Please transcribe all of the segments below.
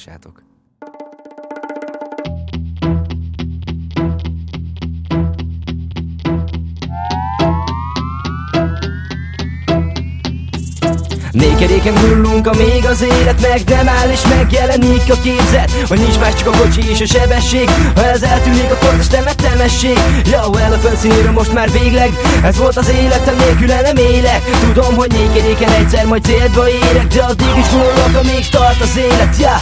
hallgassátok. Nékeréken hullunk, amíg az élet meg nem áll, és megjelenik a képzet, hogy nincs más, csak a kocsi és a sebesség. Ha ez eltűnik, akkor most nem temesség. Jó, el a földszínére most már végleg, ez volt az életem, nélküle nem élek. Tudom, hogy nékeréken egyszer majd célba érek, de addig is hullok, amíg tart az élet, yeah.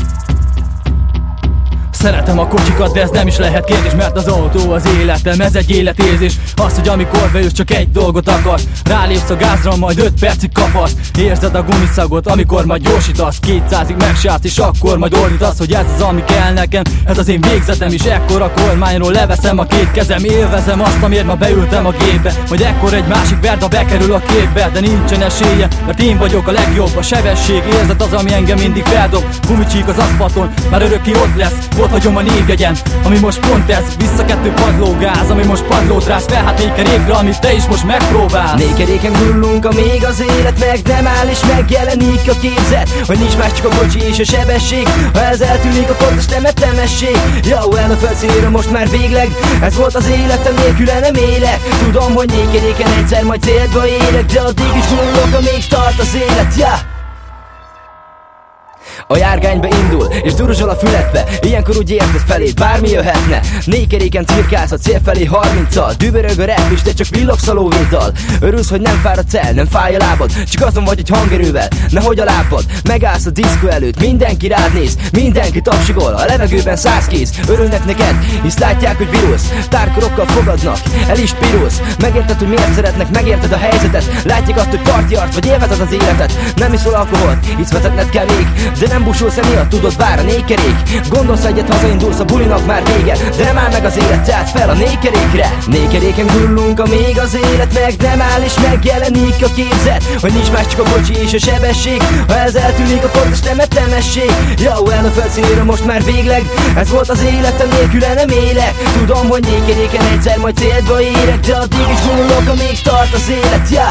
Szeretem a kocsikat, de ez nem is lehet kérdés, mert az autó az életem, ez egy életérzés. Az, hogy amikor bejössz, csak egy dolgot akarsz, rálépsz a gázra, majd 5 percig kaparsz. Érzed a gumiszagot, amikor majd gyorsítasz, 200-ig megsátsz, és akkor majd ordítasz, hogy ez az, ami kell nekem, ez az én végzetem. És ekkor a kormányról leveszem a két kezem, élvezem azt, amiért ma beültem a gépbe, hogy ekkor egy másik verda bekerül a képbe, de nincsen esélye, mert én vagyok a legjobb. A sebesség érzet az, ami engem mindig feldob. Gumicsík az aszfalton, már örökké ott lesz, ott hagyom a névjegyen, ami most pont ez. Vissza 2 padlógáz, ami most padlót rász fel, hát nékerékre, amit te is most megpróbálsz. Nékeréken hullunk, amíg az élet meg nem áll, és megjelenik a képzet, hogy nincs más, csak a kocsi és a sebesség. Ha ez eltűnik, akkor most nem temesség. Jó, el a földszínére most már végleg, ez volt az életem, nélküle nem élek. Tudom, hogy nékeréken egyszer majd célba érek, de addig is hullok, amíg tart az élet, yeah. A járgányba indul, és duruzsol a fületbe, ilyenkor úgy érted felé, bármi jöhetne. Nékeréken cirkálsz a cél felé 30-al, dübörög a rap is, de csak villogsz a lóvéddal. Örülsz, hogy nem fáradsz el, nem fáj a lábad, csak azon vagy, hogy hangerővel, nehogy a lábad. Megállsz a diszkó előtt, mindenki rád néz, mindenki tapsigol, a levegőben 100 kéz. Örülnek neked, hisz látják, hogy virulsz, tárkorokkal fogadnak, el is pirulsz. Megérted, hogy miért szeretnek, megérted a helyzetet, látják azt, hogy parti arc, vagy élvezed az életet. Nem iszol alkoholt, hisz vezetned kell még, de nem busulsz emiatt, tudod, vár a nékerék. Gondolsz egyet, hazaindulsz, a bulinak már vége, de nem áll meg az élet, tehát fel a nékerékre. Nékeréken hullunk, amíg az élet meg nem áll, és megjelenik a képzet, hogy nincs más, csak a kocsi és a sebesség. Ha ez eltűnik, akkor most nem temesség. Jó, el a földszínére most már végleg, ez volt az életem, nélküle nem élek. Tudom, hogy nékeréken egyszer majd célba érek, de addig is hullok, amíg tart az élet, yeah.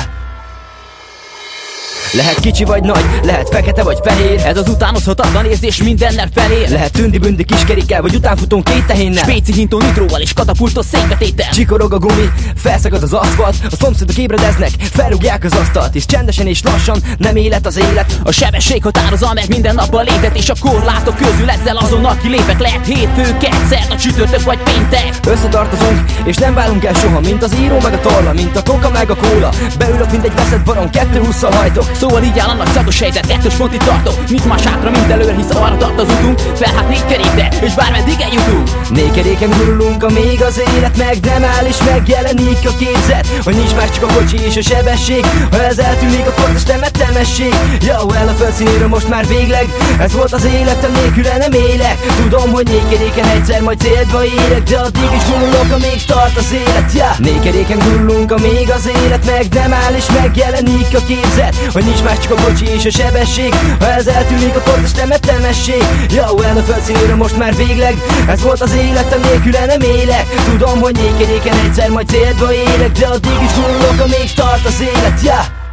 Lehet kicsi vagy nagy, lehet fekete vagy fehér, ez az utánozhatatlan érzés mindennel felér. Lehet tündi-bündi kiskerékkel, vagy utánfutón 2 tehénnel, spéci hintó nitróval és katapultos szénbetétel. Csikorog a gumi, felszakad az aszfalt, a szomszédok ébredeznek, felrúgják az asztalt, hisz csendesen és lassan nem élet az élet. A sebesség határozza meg minden nap a létet, és a korlátok közül ezzel azonnal kilépek. Lehet hétfő, kedd, a csütörtök vagy péntek. Összetartozunk, és nem válunk el soha, mint az író meg a tolla, mint a coca meg a kóla. Beülök, mint egy veszett baron, 2-20-szal hajtok. Szóval így áll a nagy szados helyzet, 2-ös pontig tartok. Nincs más hátra, mint előre, hisz arra tart az utunk. Fel hát nékerékre, és bármeddig eljutunk. Nékeréken hullunk, amíg az élet meg nem áll, és megjelenik a képzet, hogy nincs más, csak a kocsi és a sebesség. Ha ez eltűnik, akkor most nem temesség. Jó, el a földszínére most már végleg, ez volt az életem, nélküle nem élek. Tudom, hogy nékeréken egyszer majd célba érek, de addig is hullok, amíg tart az élet, yeah. Nékeréken hullunk, amíg az élet meg nem áll, és megjelenik a képzet, hogy nincs más, csak a kocsi és a sebesség. Ha ez eltűnik, akkor most nem temesség. Jó, el a földszínére most már végleg, ez volt az életem, nélküle nem élek. Tudom, hogy nékeréken egyszer majd célba érek, de addig is hullok, amíg tart az élet, yeah.